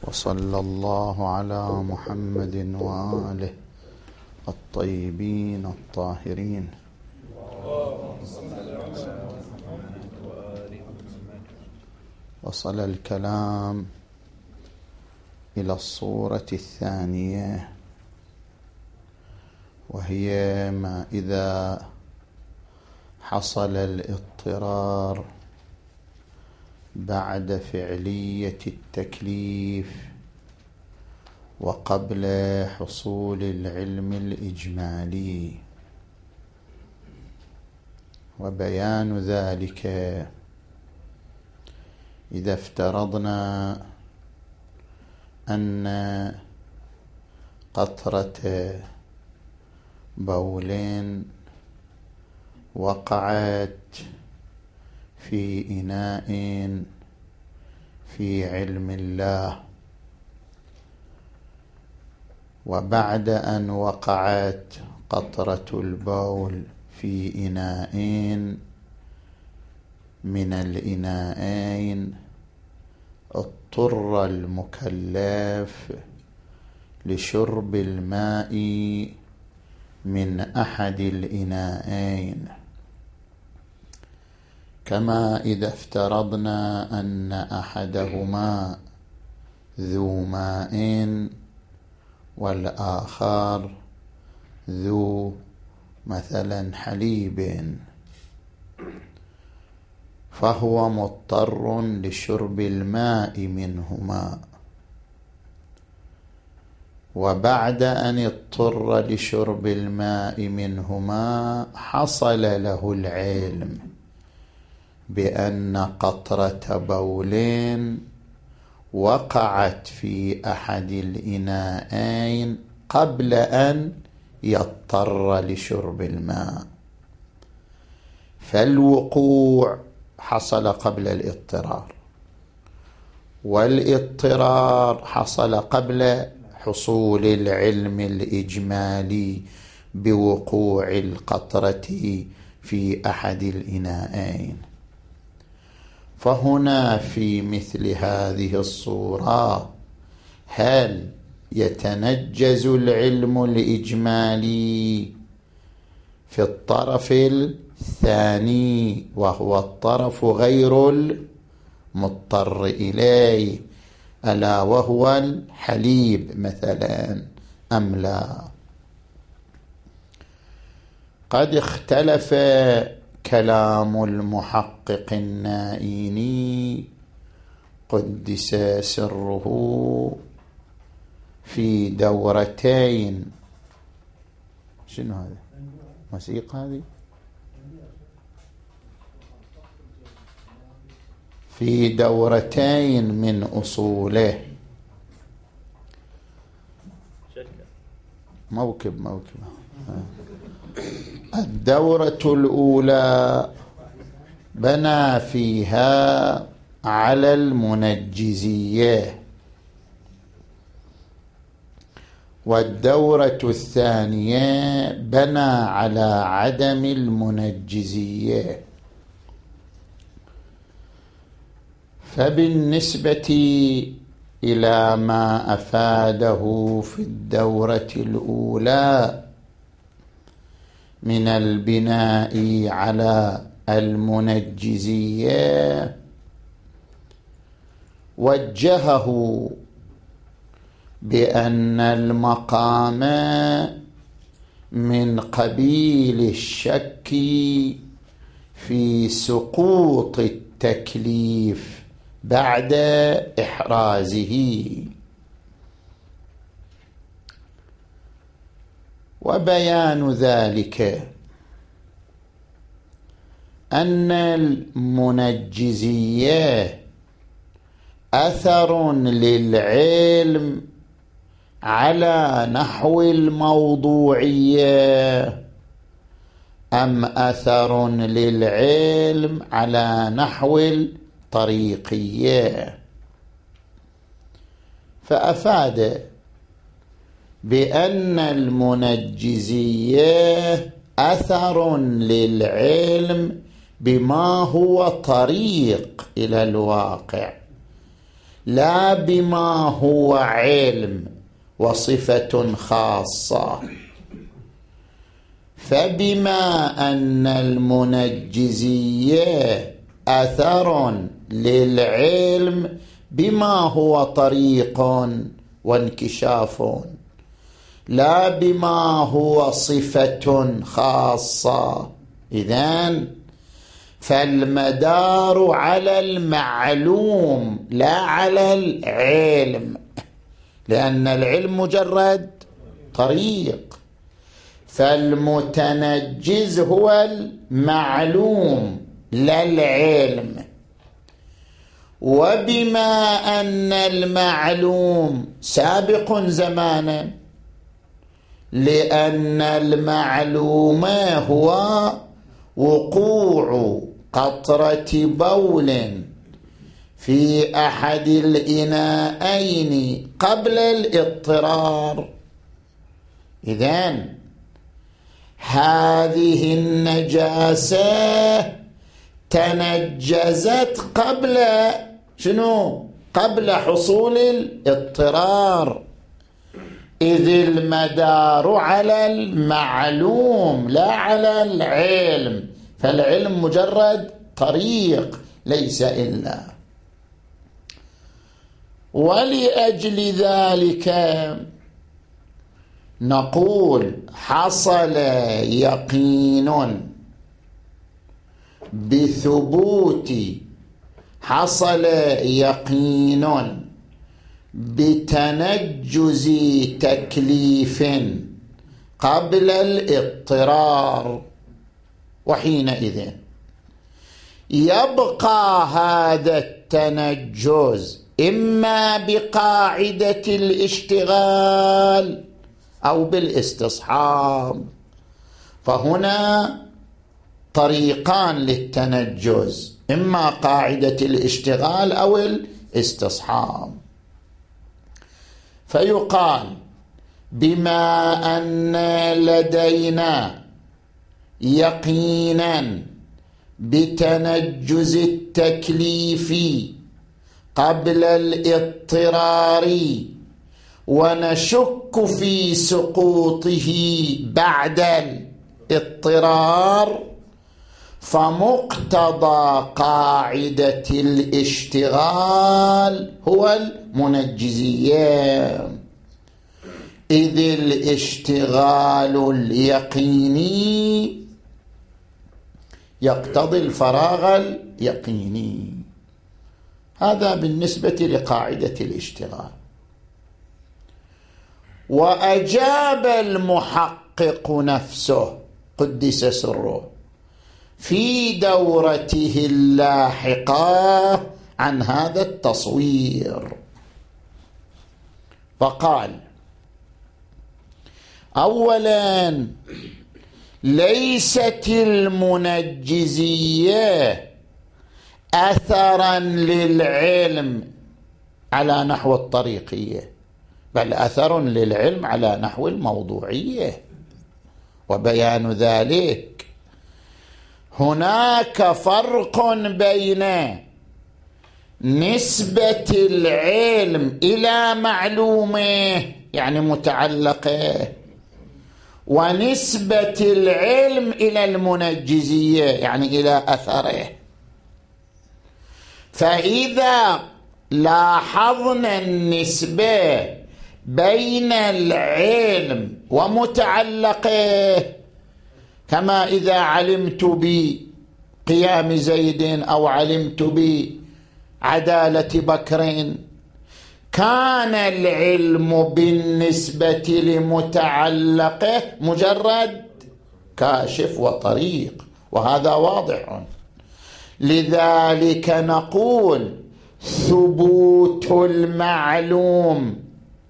وصلى الله على محمد وآله الطيبين الطاهرين. وصل الكلام إلى الصورة الثانية، وهي ما إذا حصل الاضطرار بعد فعلية التكليف وقبل حصول العلم الإجمالي، وبيان ذلك إذا افترضنا أن قطرة بول وقعت في إناء في علم الله، وبعد أن وقعت قطرة البول في إناء من الإناءين، اضطر المكلف لشرب الماء من أحد الإناءين، كما إذا افترضنا أن أحدهما ذو ماء والآخر ذو مثلا حليب، فهو مضطر لشرب الماء منهما، وبعد أن اضطر لشرب الماء منهما حصل له العلم بأن قطرة بول وقعت في أحد الإناءين قبل أن يضطر لشرب الماء، فالوقوع حصل قبل الاضطرار، والاضطرار حصل قبل حصول العلم الإجمالي بوقوع القطرة في أحد الإناءين. فهنا في مثل هذه الصورة هل يتنجز العلم الإجمالي في الطرف الثاني وهو الطرف غير المضطر إليه، ألا وهو الحليب مثلا، أم لا؟ قد اختلف كلام المحقق النائيني قدس سره في دورتين. شنو هذا؟ موسيقى هذه؟ في دورتين من أصوله. موكب الدورة الأولى بنى فيها على المنجزية، والدورة الثانية بنى على عدم المنجزية. فبالنسبة إلى ما أفاده في الدورة الأولى من البناء على المنجزية، وجهه بأن المقام من قبيل الشك في سقوط التكليف بعد إحرازه، وبيان ذلك أن المنجزية أثر للعلم على نحو الموضوعية أم أثر للعلم على نحو الطريقية، فأفاد بأن المنجزية أثر للعلم بما هو طريق إلى الواقع، لا بما هو علم وصفة خاصة. فبما أن المنجزية أثر للعلم بما هو طريق وانكشاف لا بما هو صفة خاصة، إذن فالمدار على المعلوم لا على العلم، لأن العلم مجرد طريق، فالمتنجز هو المعلوم لا العلم. وبما أن المعلوم سابق زمانا، لأن المعلوم هو وقوع قطرة بول في أحد الإناءين قبل الاضطرار. إذن هذه النجاسة تنجزت قبل شنو؟ قبل حصول الاضطرار، إذ المدار على المعلوم لا على العلم، فالعلم مجرد طريق ليس إلا. ولأجل ذلك نقول حصل يقين بثبوت، حصل يقين بتنجز تكليف قبل الاضطرار، وحينئذ يبقى هذا التنجز إما بقاعدة الاشتغال أو بالاستصحاب. فهنا طريقان للتنجز، إما قاعدة الاشتغال أو الاستصحاب. فيقال بما أن لدينا يقينا بتنجز التكليف قبل الاضطرار ونشك في سقوطه بعد الاضطرار، فمقتضى قاعدة الاشتغال هو المنجزية، إذ الاشتغال اليقيني يقتضي الفراغ اليقيني. هذا بالنسبة لقاعدة الاشتغال. وأجاب المحقق نفسه قدس سره في دورته اللاحقة عن هذا التصوير، فقال: أولا، ليست المنجزية أثرا للعلم على نحو الطريقية، بل أثر للعلم على نحو الموضوعية. وبيان ذلك هناك فرق بين نسبة العلم إلى معلومه يعني متعلقه، ونسبة العلم إلى المنجزية يعني إلى أثره. فإذا لاحظنا النسبة بين العلم ومتعلقه، كما إذا علمت بقيام زيد أو علمت بعدالة بكر، كان العلم بالنسبة لمتعلقه مجرد كاشف وطريق، وهذا واضح. لذلك نقول ثبوت المعلوم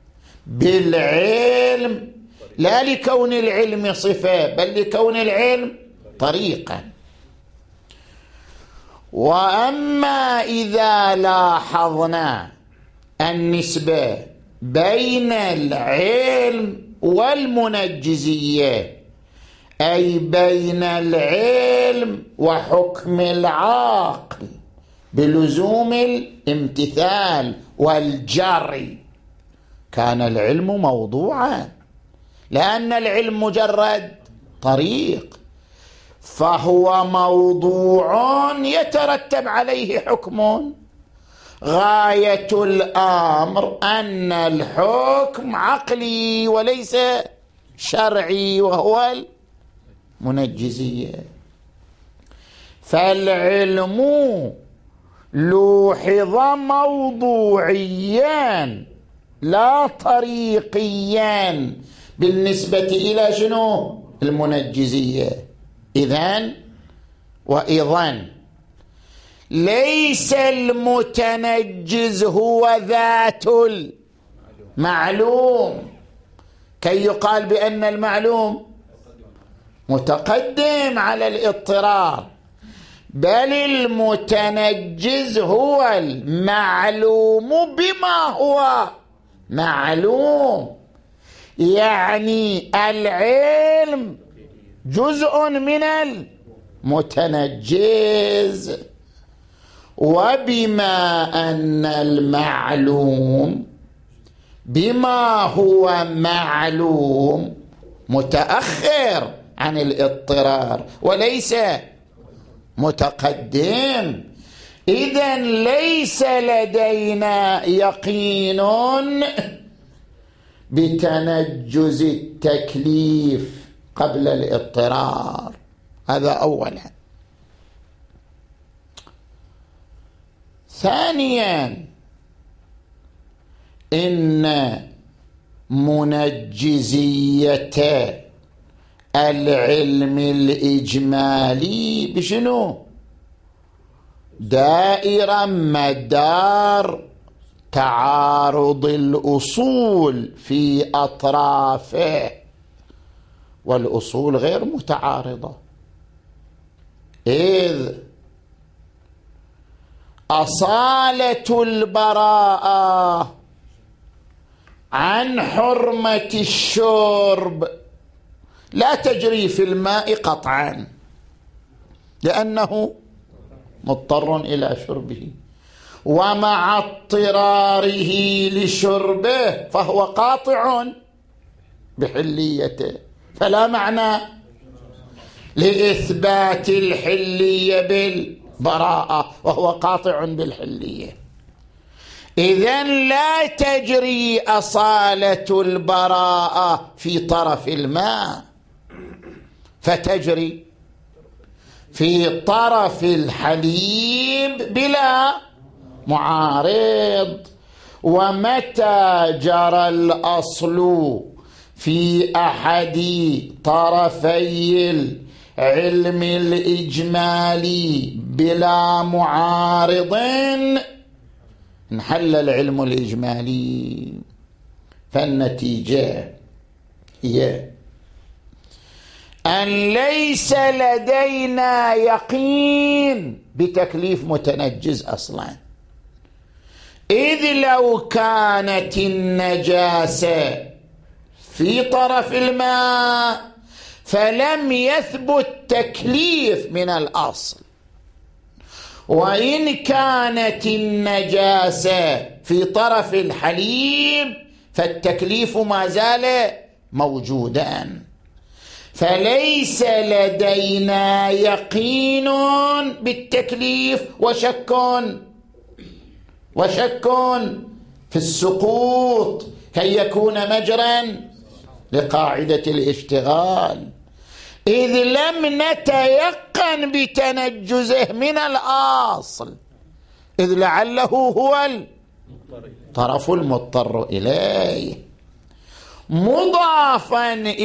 بالعلم لا لكون العلم صفة، بل لكون العلم طريقا. وأما إذا لاحظنا النسبة بين العلم والمنجزية، أي بين العلم وحكم العقل، بلزوم الامتثال والجري، كان العلم موضوعا، لأن العلم مجرد طريق، فهو موضوع يترتب عليه حكم. غاية الأمر أن الحكم عقلي وليس شرعي، وهو المنجزية. فالعلم لوحظ موضوعيا لا طريقيا بالنسبة إلى شنو؟ المنجزية. إذن وإذن ليس المتنجز هو ذات المعلوم كي يقال بأن المعلوم متقدم على الاضطرار، بل المتنجز هو المعلوم بما هو معلوم. يعني العلم جزء من المتنجز، وبما أن المعلوم بما هو معلوم متأخر عن الاضطرار وليس متقدم، إذن ليس لدينا يقين بتنجز التكليف قبل الاضطرار. هذا أولا. ثانيا، إن منجزية العلم الإجمالي بشنو؟ دائرة مدار تعارض الأصول في أطرافه، والأصول غير متعارضة، إذ أصالة البراءة عن حرمة الشرب لا تجري في الماء قطعا، لأنه مضطر إلى شربه، ومع اضطراره لشربه فهو قاطع بحليته، فلا معنى لإثبات الحلية بالبراءة وهو قاطع بالحلية. إذن لا تجري أصالة البراءة في طرف الماء، فتجري في طرف الحليب بلا معارض. ومتى جرى الأصل في أحد طرفي العلم الإجمالي بلا معارض انحل العلم الإجمالي. فالنتيجة هي أن ليس لدينا يقين بتكليف متنجز أصلا، إذ لو كانت النجاسة في طرف الماء فلم يثبت تكليف من الأصل، وإن كانت النجاسة في طرف الحليب فالتكليف ما زال موجودا. فليس لدينا يقين بالتكليف وشك في السقوط كي يكون مجرا لقاعدة الاشتغال، إذ لم نتيقن بتنجزه من الأصل، إذ لعله هو الطرف المضطر إليه، مضافا